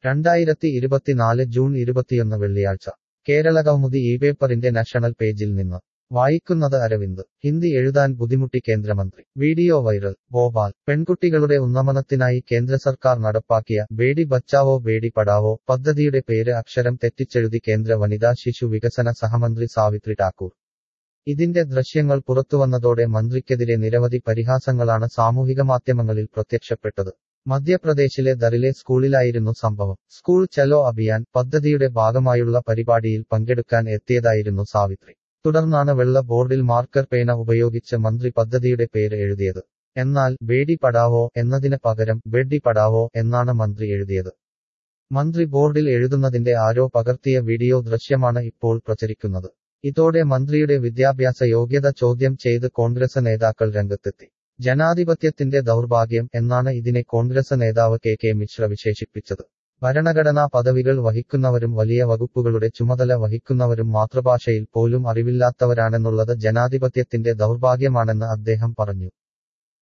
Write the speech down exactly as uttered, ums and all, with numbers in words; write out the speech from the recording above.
രണ്ടായിരത്തി ഇരുപത്തിനാല് ജൂൺ ഇരുപത്തിയൊന്ന് വെള്ളിയാഴ്ച കേരള കൗമുദി ഈ പേപ്പറിന്റെ നാഷണൽ പേജിൽ നിന്ന് വായിക്കുന്നത് അരവിന്ദ് ഹിന്ദി എഴുതാൻ ബുദ്ധിമുട്ടി കേന്ദ്രമന്ത്രി വീഡിയോ വൈറൽ ഭോപ്പാൽ പെൺകുട്ടികളുടെ ഉന്നമനത്തിനായി കേന്ദ്ര സർക്കാർ നടപ്പാക്കിയ ബേഡി ബച്ചാവോ ബേഡി പഠാവോ പദ്ധതിയുടെ പേര് അക്ഷരം തെറ്റിച്ചെഴുതി കേന്ദ്ര വനിതാ ശിശു വികസന സഹമന്ത്രി സാവിത്രി ഠാക്കൂർ ഇതിന്റെ ദൃശ്യങ്ങൾ പുറത്തുവന്നതോടെ മന്ത്രിക്കെതിരെ നിരവധി പരിഹാസങ്ങളാണ് സാമൂഹികമാധ്യമങ്ങളിൽ പ്രത്യക്ഷപ്പെട്ടത് മധ്യപ്രദേശിലെ ദറിലെ സ്കൂളിലായിരുന്നു സംഭവം സ്കൂൾ ചലോ അഭിയാൻ പദ്ധതിയുടെ ഭാഗമായുള്ള പരിപാടിയിൽ പങ്കെടുക്കാൻ എത്തിയതായിരുന്നു സാവിത്രി തുടർന്നാണ് വെള്ള ബോർഡിൽ മാർക്കർ പേന ഉപയോഗിച്ച് മന്ത്രി പദ്ധതിയുടെ പേര് എഴുതിയത് എന്നാൽ ബേഡി പഠാവോ എന്നതിന് പകരം ബെഡ്ഡി പഠാവോ എന്നാണ് മന്ത്രി എഴുതിയത് മന്ത്രി ബോർഡിൽ എഴുതുന്നതിന്റെ ആരോ പകർത്തിയ വീഡിയോ ദൃശ്യമാണ് ഇപ്പോൾ പ്രചരിക്കുന്നത് ഇതോടെ മന്ത്രിയുടെ വിദ്യാഭ്യാസ യോഗ്യത ചോദ്യം ചെയ്ത് കോൺഗ്രസ് നേതാക്കൾ രംഗത്തെത്തി ജനാധിപത്യത്തിന്റെ ദൗർഭാഗ്യം എന്നാണ് ഇതിനെ കോൺഗ്രസ് നേതാവ് കെ കെ മിശ്ര വിശേഷിപ്പിച്ചത് ഭരണഘടനാ പദവികൾ വഹിക്കുന്നവരും വലിയ വകുപ്പുകളുടെ ചുമതല വഹിക്കുന്നവരും മാതൃഭാഷയിൽ പോലും അറിവില്ലാത്തവരാണെന്നുള്ളത് ജനാധിപത്യത്തിന്റെ ദൗർഭാഗ്യമാണെന്ന് അദ്ദേഹം പറഞ്ഞു